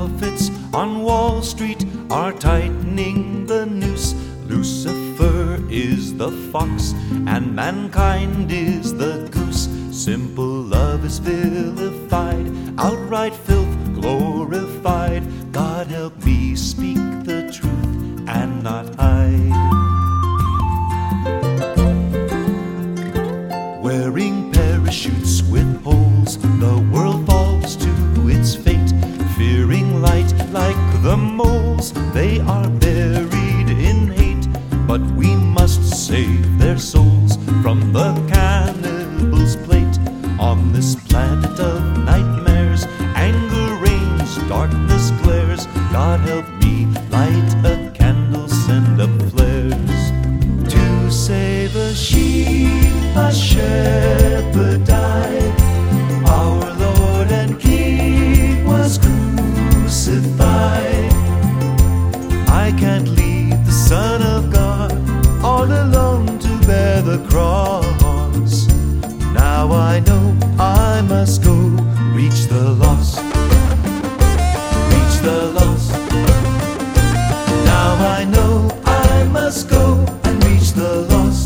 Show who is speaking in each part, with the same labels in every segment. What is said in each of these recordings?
Speaker 1: prophets on Wall Street are tightening the noose. Lucifer is the fox and mankind is the goose. Simple love is vilified, outright filth glorified. God help me speak the truth and not hide. Wearing parachutes with holes, the world falls to its fate. Fearing light like the moles, they are buried in hate. But we must save their souls from the cannibal's plate. On this planet of nightmares, anger reigns, darkness glares. God help me light a candle, send up flares. To save a sheep, a shepherd died. Our Lord and King was crucified. I can't leave the Son of God all alone to bear the cross. Now I know I must go reach the lost. Reach the lost. Now I know I must go and reach the lost.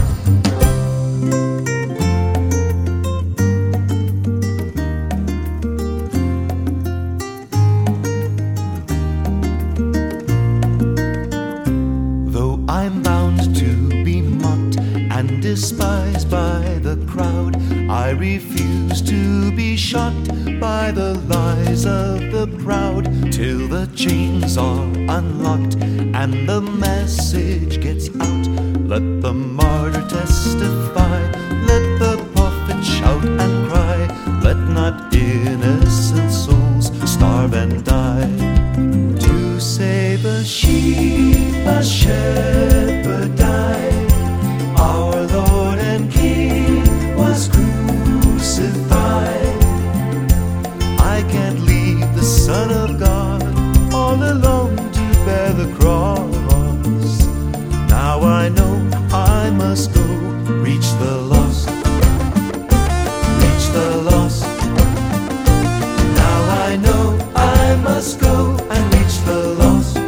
Speaker 1: Though I'm bound to be mocked and despised by the crowd, I refuse to be shocked by the lies of the proud. Till the chains are unlocked and the message gets out, let the martyr testify, let the prophet shout and cry. Let not innocent souls starve and die. To save a sheep, a shepherd died. Our Lord and King was crucified. I can't leave the Son of God all alone to bear the cross. Now I know I must go reach the lost. Reach the lost. Now I know I must go and reach the lost.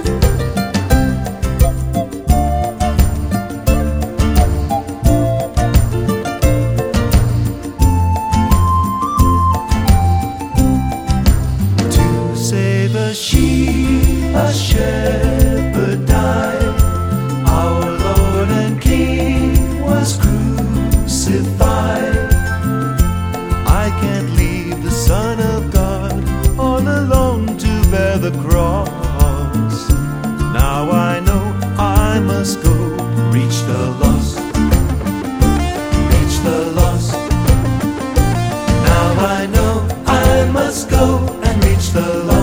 Speaker 1: Save a sheep, a shepherd died. Our Lord and King was crucified. I can't leave the Son of God all alone to bear the cross. Now I know I must go reach the lost. Reach the lost. Now I know I must go and reach the lost.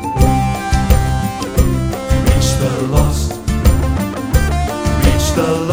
Speaker 1: Reach the lost. Reach the lost.